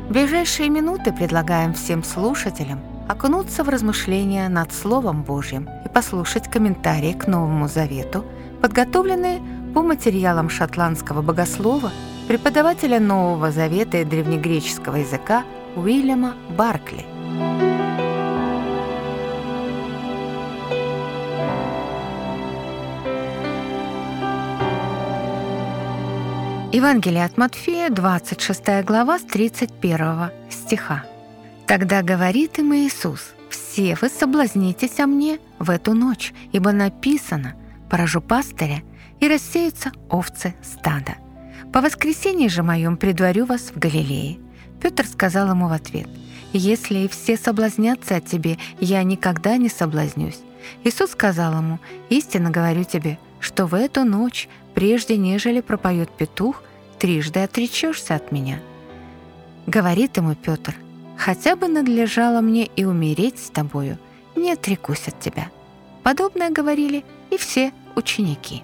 В ближайшие минуты предлагаем всем слушателям окунуться в размышления над Словом Божьим и послушать комментарии к Новому Завету, подготовленные по материалам шотландского богослова, преподавателя Нового Завета и древнегреческого языка Уильяма Баркли. Евангелие от Матфея, 26 глава, с 31 стиха. «Тогда говорит им Иисус: все вы соблазнитесь о мне в эту ночь, ибо написано: поражу пастыря, и рассеются овцы стада. По воскресенье же моем предварю вас в Галилее». Петр сказал ему в ответ: «Если и все соблазнятся о тебе, я никогда не соблазнюсь». Иисус сказал ему: «Истинно говорю тебе, что в эту ночь, прежде нежели пропоет петух, трижды отречешься от меня». Говорит ему Петр: «Хотя бы надлежало мне и умереть с тобою, не отрекусь от тебя». Подобное говорили и все ученики.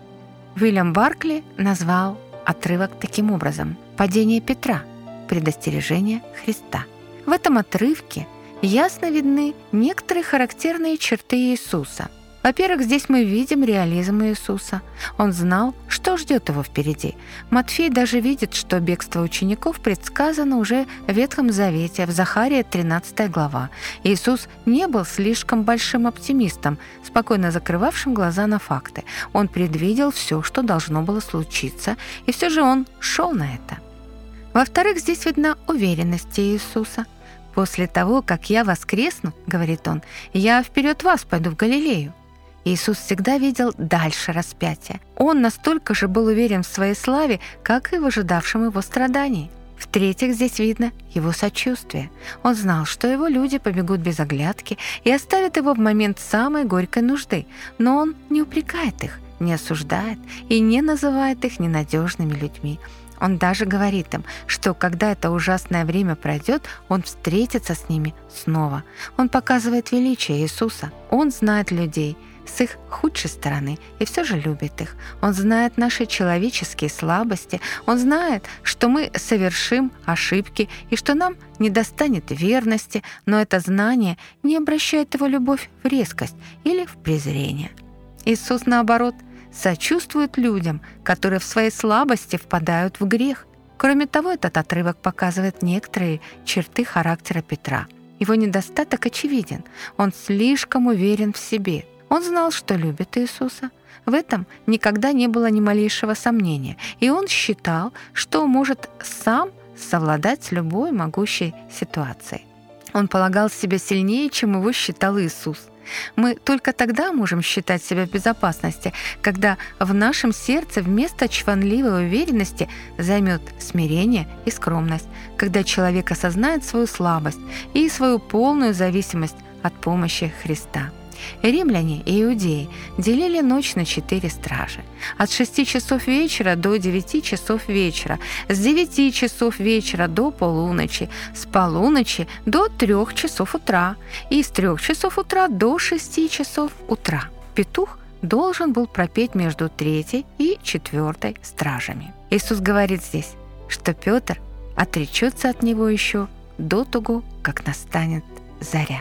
Уильям Баркли назвал отрывок таким образом: «Падение Петра. Предостережение Христа». В этом отрывке ясно видны некоторые характерные черты Иисуса. Во-первых, здесь мы видим реализм Иисуса. Он знал, что ждет его впереди. Матфей даже видит, что бегство учеников предсказано уже в Ветхом Завете, в Захарии 13 глава. Иисус не был слишком большим оптимистом, спокойно закрывавшим глаза на факты. Он предвидел все, что должно было случиться, и все же он шел на это. Во-вторых, здесь видна уверенность Иисуса. «После того, как я воскресну, — говорит он, — я вперед вас пойду в Галилею». Иисус всегда видел дальше распятия. Он настолько же был уверен в своей славе, как и в ожидавшем его страдании. В-третьих, здесь видно его сочувствие. Он знал, что его люди побегут без оглядки и оставят его в момент самой горькой нужды, но он не упрекает их, не осуждает и не называет их ненадежными людьми. Он даже говорит им, что когда это ужасное время пройдет, он встретится с ними снова. Он показывает величие Иисуса. Он знает людей с их худшей стороны и все же любит их. Он знает наши человеческие слабости. Он знает, что мы совершим ошибки и что нам не достанет верности, но это знание не обращает его любовь в резкость или в презрение. Иисус, наоборот, сочувствует людям, которые в своей слабости впадают в грех. Кроме того, этот отрывок показывает некоторые черты характера Петра. Его недостаток очевиден. Он слишком уверен в себе. Он знал, что любит Иисуса. В этом никогда не было ни малейшего сомнения. И он считал, что может сам совладать с любой могущей ситуацией. Он полагал себя сильнее, чем его считал Иисус. Мы только тогда можем считать себя в безопасности, когда в нашем сердце вместо чванливой уверенности займет смирение и скромность, когда человек осознает свою слабость и свою полную зависимость от помощи Христа. Римляне и иудеи делили ночь на 4 стражи. От 6 часов вечера до 9 часов вечера, с 9 часов вечера до полуночи, с полуночи до 3 часов утра и с 3 часов утра до 6 часов утра. Петух должен был пропеть между 3 и 4 стражами. Иисус говорит здесь, что Петр отречется от него еще до того, как настанет заря.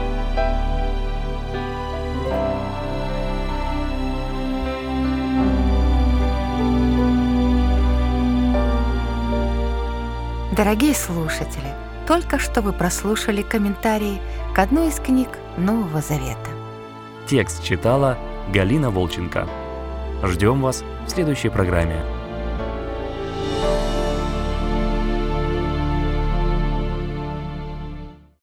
Дорогие слушатели, только что вы прослушали комментарии к одной из книг Нового Завета. Текст читала Галина Волченко. Ждем вас в следующей программе.